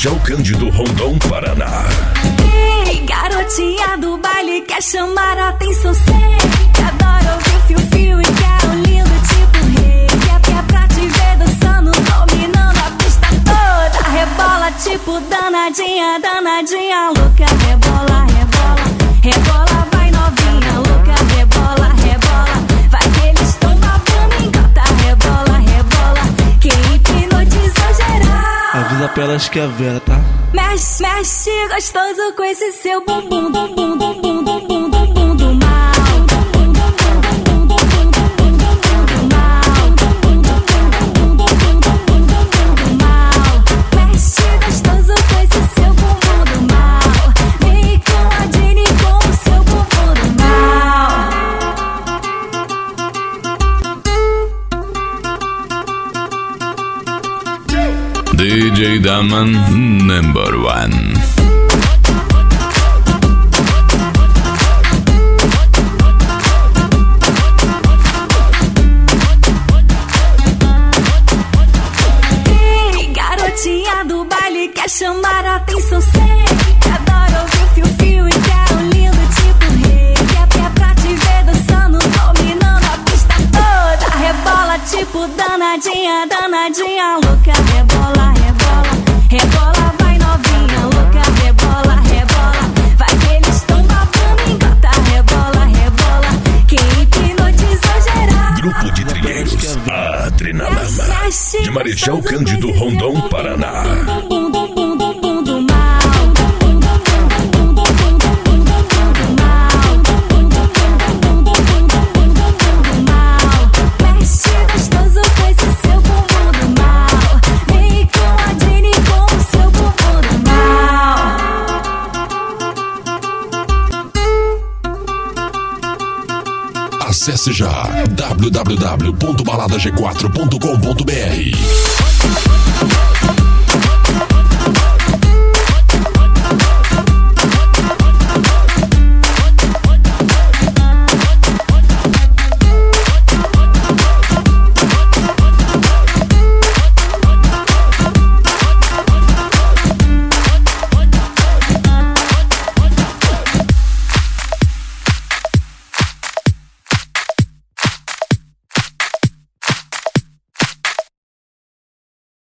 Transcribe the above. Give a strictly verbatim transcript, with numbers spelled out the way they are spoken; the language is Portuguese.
Marechal Cândido Rondon, Paraná. Ei, garotinha do baile, quer chamar a atenção, sei que adora ouvir fio-fio e quer um lindo tipo rei. Que é pra te ver dançando, dominando a pista toda. Rebola tipo danadinha, danadinha, louca. Rebola, rebola, rebola, vai novinha, louca. Rebola, rebola, vai que eles estão babando, engata. Rebola, rebola, que hipnotizou geral. Avisa pra elas que é Vera, tá? Mexe, mexe gostoso com esse seu bumbum, bumbum, bumbum, bumbum, bumbum, bum do mal. Mexe gostoso com esse seu bumbum do mal. Vem com a Jenny com o seu bumbum do mal. D J Daman, number one. Ei, garotinha do baile, quer chamar a atenção, sei que adora ouvir fio-fio e quer um lindo tipo rei. Que é pra te ver dançando, dominando a pista toda. Rebola tipo danadinha, danadinha, louca. Rebola, rebola, rebola, vai novinha, louca. Rebola, rebola, vai que eles estão babando, engata. Rebola, rebola, que hipnotizou geral. Grupo de trilheiros, Adrenalama, de Marechal Cândido Rondon, Paraná. Bum, bum, bum, bum, bum do mal. Bum, bum, bum, bum, bum, bum, bum, bum, bum do mal. Bum, bum, bum, bum, bum, bum, bum, bum do mal. Mexe gostoso com esse seu bumbum do mal. Vem com a Jenny com o seu bumbum do mal. Acesse já w w w ponto balada g quatro ponto com ponto b r.